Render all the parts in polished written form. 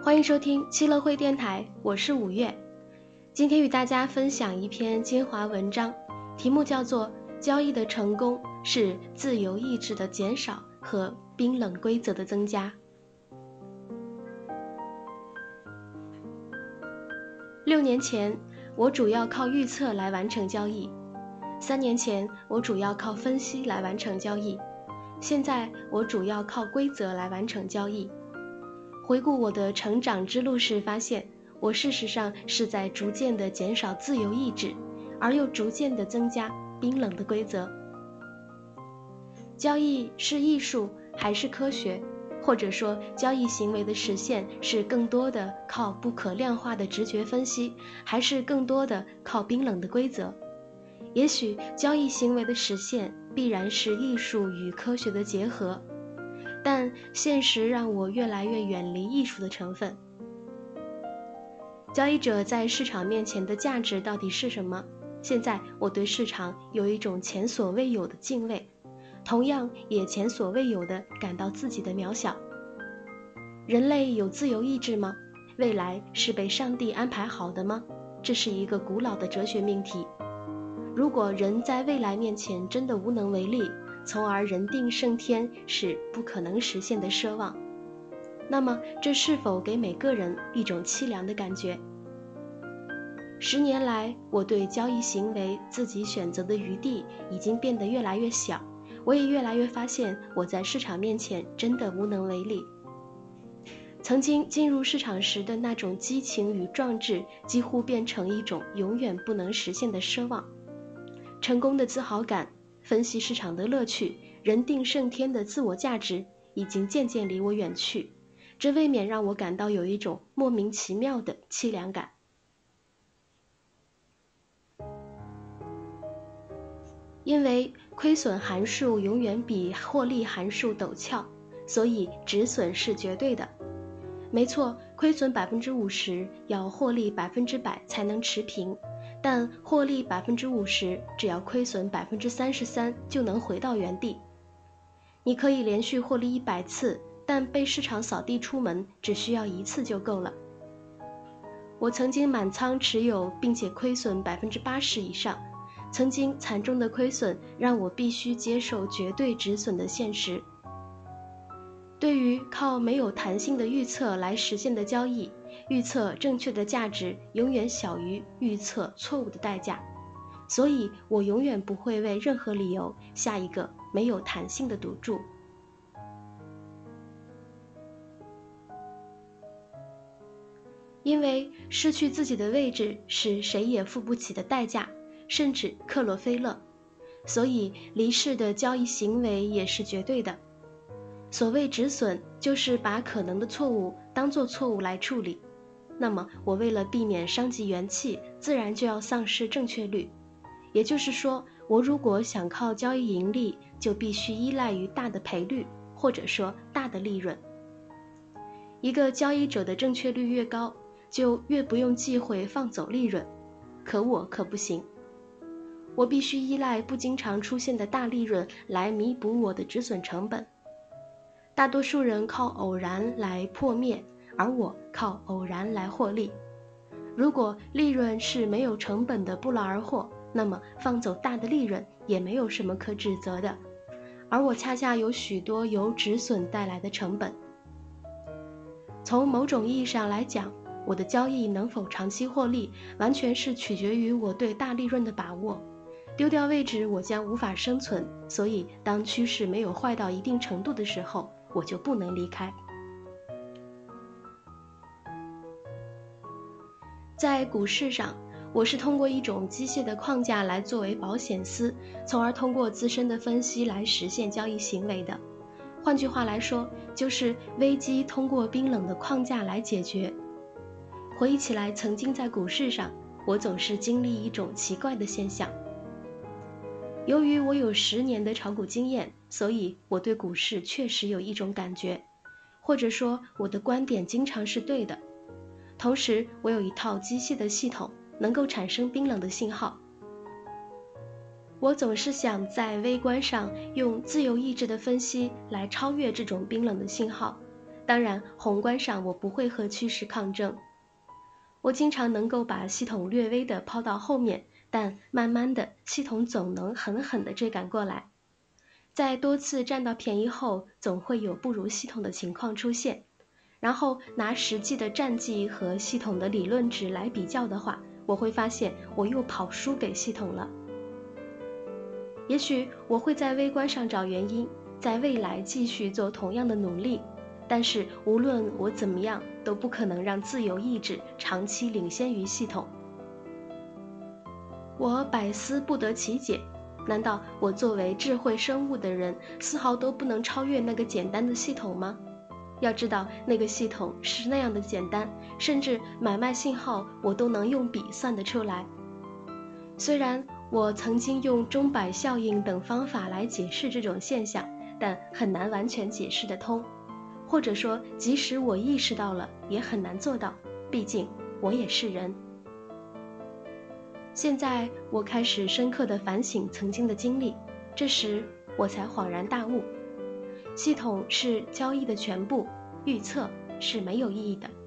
欢迎收听七乐会电台，我是五月。今天与大家分享一篇精华文章，题目叫做交易的成功是自由意志的减少和冰冷规则的增加。6年前，我主要靠预测来完成交易；3年前，我主要靠分析来完成交易；现在，我主要靠规则来完成交易。回顾我的成长之路时，发现我事实上是在逐渐地减少自由意志，而又逐渐地增加冰冷的规则。交易是艺术还是科学？或者说，交易行为的实现是更多的靠不可量化的直觉分析，还是更多的靠冰冷的规则？也许交易行为的实现必然是艺术与科学的结合，但现实让我越来越远离艺术的成分。交易者在市场面前的价值到底是什么？现在我对市场有一种前所未有的敬畏，同样也前所未有地感到自己的渺小。人类有自由意志吗？未来是被上帝安排好的吗？这是一个古老的哲学命题。如果人在未来面前真的无能为力，从而人定胜天是不可能实现的奢望，那么这是否给每个人一种凄凉的感觉？10年来，我对交易行为自己选择的余地已经变得越来越小，我也越来越发现我在市场面前真的无能为力。曾经进入市场时的那种激情与壮志，几乎变成一种永远不能实现的奢望。成功的自豪感，分析市场的乐趣，人定胜天的自我价值，已经渐渐离我远去，这未免让我感到有一种莫名其妙的凄凉感。因为亏损函数永远比获利函数陡峭，所以止损是绝对的。没错，亏损50%要获利100%才能持平，但获利50%只要亏损33%就能回到原地。你可以连续获利100次，但被市场扫地出门只需要1次就够了。我曾经满仓持有并且亏损80%以上，曾经惨重的亏损让我必须接受绝对止损的现实。对于靠没有弹性的预测来实现的交易，预测正确的价值永远小于预测错误的代价，所以我永远不会为任何理由下一个没有弹性的赌注。因为失去自己的位置是谁也付不起的代价，甚至克洛菲勒，所以离市的交易行为也是绝对的。所谓止损，就是把可能的错误当作错误来处理。那么我为了避免伤及元气，自然就要丧失正确率。也就是说，我如果想靠交易盈利，就必须依赖于大的赔率，或者说大的利润。一个交易者的正确率越高，就越不用忌讳放走利润，可我可不行。我必须依赖不经常出现的大利润来弥补我的止损成本。大多数人靠偶然来破灭，而我靠偶然来获利。如果利润是没有成本的不劳而获，那么放走大的利润也没有什么可指责的，而我恰恰有许多由止损带来的成本。从某种意义上来讲，我的交易能否长期获利，完全是取决于我对大利润的把握。丢掉位置，我将无法生存，所以当趋势没有坏到一定程度的时候，我就不能离开。在股市上，我是通过一种机械的框架来作为保险丝，从而通过自身的分析来实现交易行为的。换句话来说，就是危机通过冰冷的框架来解决。回忆起来，曾经在股市上，我总是经历一种奇怪的现象。由于我有10年的炒股经验，所以我对股市确实有一种感觉，或者说我的观点经常是对的。同时，我有一套机械的系统，能够产生冰冷的信号。我总是想在微观上用自由意志的分析来超越这种冰冷的信号， 当然，宏观上我不会和趋势抗争。我经常能够把系统略微的抛到后面，但慢慢的，系统总能狠狠地追赶过来。在多次占到便宜后，总会有不如系统的情况出现。然后拿实际的战绩和系统的理论值来比较的话，我会发现我又跑输给系统了。也许我会在微观上找原因，在未来继续做同样的努力，但是无论我怎么样，都不可能让自由意志长期领先于系统。我百思不得其解，难道我作为智慧生物的人，丝毫都不能超越那个简单的系统吗？要知道，那个系统是那样的简单，甚至买卖信号我都能用笔算得出来。虽然我曾经用钟摆效应等方法来解释这种现象，但很难完全解释得通，或者说，即使我意识到了，也很难做到，毕竟我也是人。现在我开始深刻地反省曾经的经历，这时我才恍然大悟。系统是交易的全部，预测是没有意义的。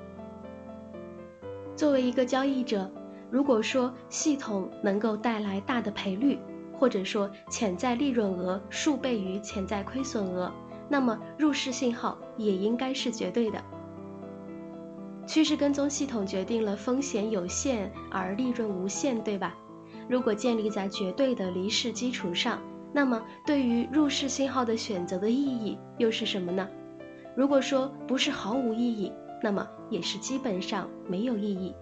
作为一个交易者，如果说系统能够带来大的赔率，或者说潜在利润额数倍于潜在亏损额，那么入市信号也应该是绝对的。趋势跟踪系统决定了风险有限而利润无限，对吧？如果建立在绝对的离市基础上，那么对于入市信号的选择的意义又是什么呢？如果说不是毫无意义，那么也是基本上没有意义。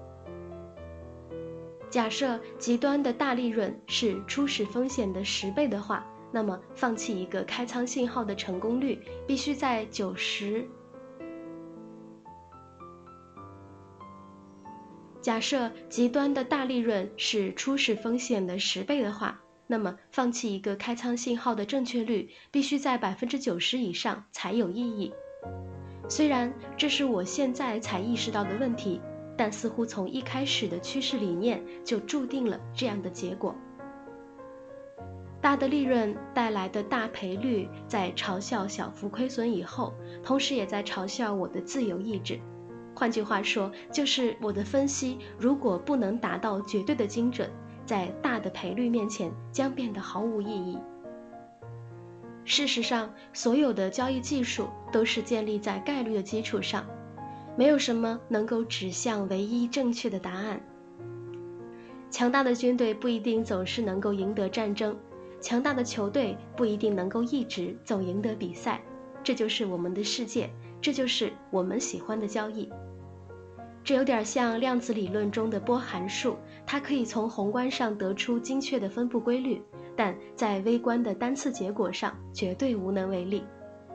假设极端的大利润是初始风险的10倍的话，那么放弃一个开仓信号的成功率必须在假设极端的大利润是初始风险的10倍的话，那么放弃一个开仓信号的正确率必须在90%以上才有意义。虽然这是我现在才意识到的问题，但似乎从一开始的趋势理念就注定了这样的结果。大的利润带来的大赔率在嘲笑小幅亏损以后，同时也在嘲笑我的自由意志。换句话说，就是我的分析如果不能达到绝对的精准，在大的赔率面前将变得毫无意义。事实上，所有的交易技术都是建立在概率的基础上，没有什么能够指向唯一正确的答案。强大的军队不一定总是能够赢得战争，强大的球队不一定能够一直总赢得比赛，这就是我们的世界，这就是我们喜欢的交易。这有点像量子理论中的波函数，它可以从宏观上得出精确的分布规律，但在微观的单次结果上绝对无能为力。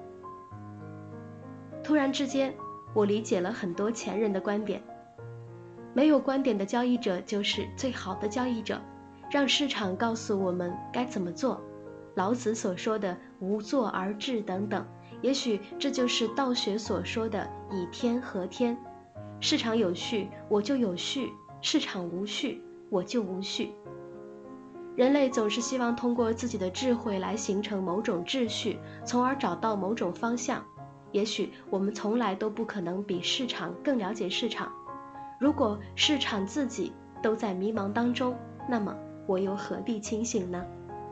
突然之间，我理解了很多前人的观点。没有观点的交易者就是最好的交易者，让市场告诉我们该怎么做。老子所说的无作而治等等，也许这就是道学所说的以天合天。市场有序，我就有序；市场无序，我就无序。人类总是希望通过自己的智慧来形成某种秩序，从而找到某种方向。也许我们从来都不可能比市场更了解市场。如果市场自己都在迷茫当中，那么我又何必清醒呢？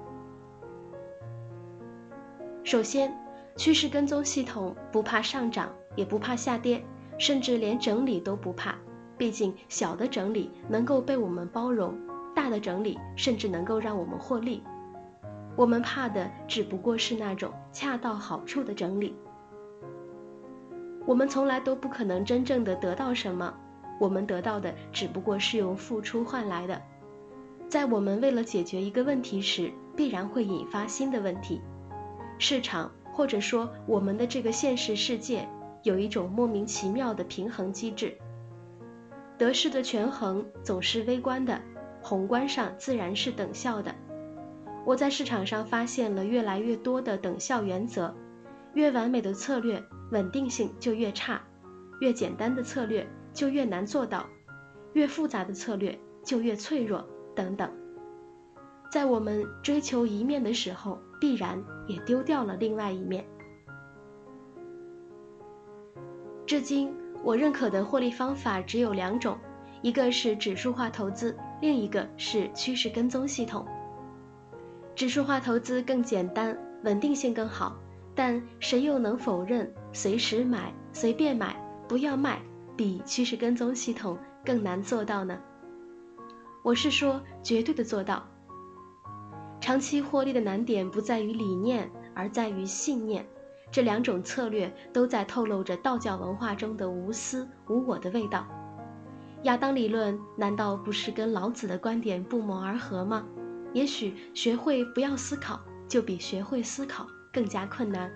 首先，趋势跟踪系统不怕上涨，也不怕下跌，甚至连整理都不怕。毕竟小的整理能够被我们包容，大的整理甚至能够让我们获利。我们怕的只不过是那种恰到好处的整理。我们从来都不可能真正的得到什么，我们得到的只不过是用付出换来的。在我们为了解决一个问题时，必然会引发新的问题。市场或者说我们的这个现实世界有一种莫名其妙的平衡机制。得失的权衡总是微观的，宏观上自然是等效的。我在市场上发现了越来越多的等效原则，越完美的策略稳定性就越差，越简单的策略就越难做到，越复杂的策略就越脆弱，等等。在我们追求一面的时候，必然也丢掉了另外一面。 至今我认可的获利方法只有2种，一个是指数化投资，另一个是趋势跟踪系统。指数化投资更简单，稳定性更好，但谁又能否认随时买、随便买、不要卖，比趋势跟踪系统更难做到呢？我是说绝对的做到。长期获利的难点不在于理念，而在于信念。这2种策略都在透露着道教文化中的无私无我的味道。亚当理论难道不是跟老子的观点不谋而合吗？也许学会不要思考，就比学会思考更加困难。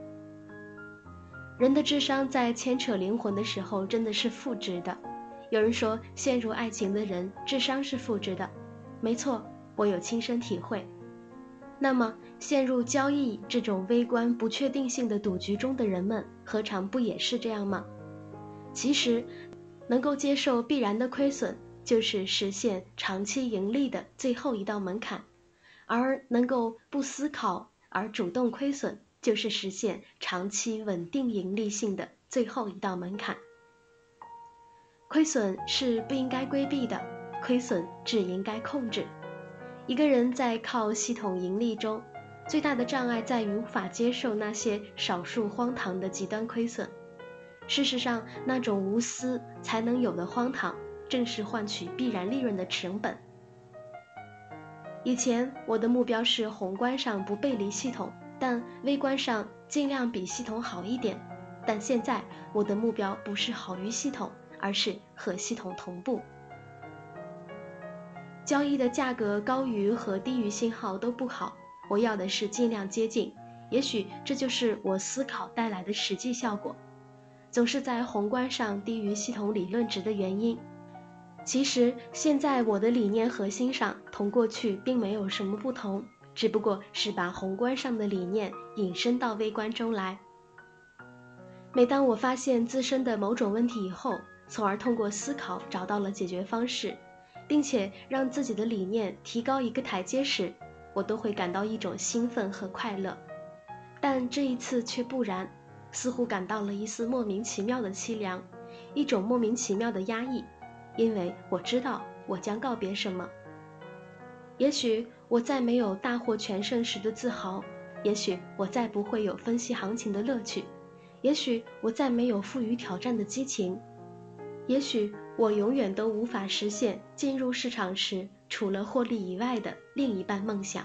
人的智商在牵扯灵魂的时候真的是负值的。有人说陷入爱情的人智商是负值的，没错，我有亲身体会。那么陷入交易这种微观不确定性的赌局中的人们，何尝不也是这样吗？其实能够接受必然的亏损，就是实现长期盈利的最后一道门槛，而能够不思考而主动亏损，就是实现长期稳定盈利性的最后一道门槛。亏损是不应该规避的，亏损只应该控制。一个人在靠系统盈利中，最大的障碍在于无法接受那些少数荒唐的极端亏损。事实上，那种无私才能有的荒唐，正是换取必然利润的成本。以前我的目标是宏观上不背离系统，但微观上尽量比系统好一点。但现在我的目标不是好于系统，而是和系统同步。交易的价格高于和低于信号都不好，我要的是尽量接近，也许这就是我思考带来的实际效果。总是在宏观上低于系统理论值的原因，其实现在我的理念核心上同过去并没有什么不同，只不过是把宏观上的理念引申到微观中来。每当我发现自身的某种问题以后，从而通过思考找到了解决方式，并且让自己的理念提高一个台阶时，我都会感到一种兴奋和快乐。但这一次却不然，似乎感到了一丝莫名其妙的凄凉，一种莫名其妙的压抑，因为我知道我将告别什么。也许我再没有大获全胜时的自豪，也许我再不会有分析行情的乐趣，也许我再没有富于挑战的激情，也许我永远都无法实现进入市场时除了获利以外的另一半梦想。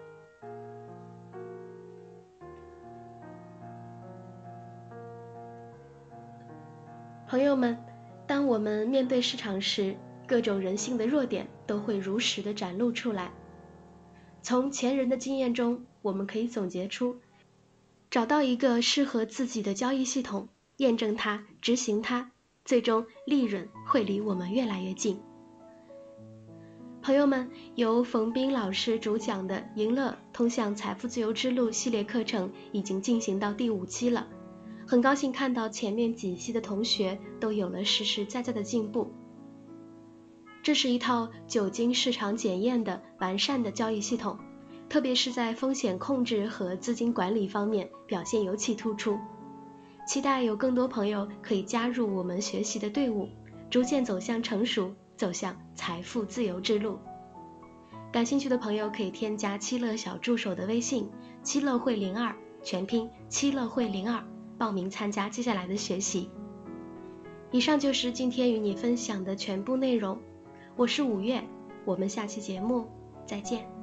朋友们，当我们面对市场时，各种人性的弱点都会如实地展露出来。从前人的经验中，我们可以总结出，找到一个适合自己的交易系统，验证它，执行它，最终利润会离我们越来越近。朋友们，由冯斌老师主讲的赢乐通向财富自由之路系列课程已经进行到第5期了，很高兴看到前面几期的同学都有了实实在在的进步。这是一套久经市场检验的完善的交易系统，特别是在风险控制和资金管理方面表现尤其突出。期待有更多朋友可以加入我们学习的队伍，逐渐走向成熟，走向财富自由之路。感兴趣的朋友可以添加七乐小助手的微信七乐会02，全拼七乐会02，报名参加接下来的学习。以上就是今天与你分享的全部内容，我是5月，我们下期节目再见。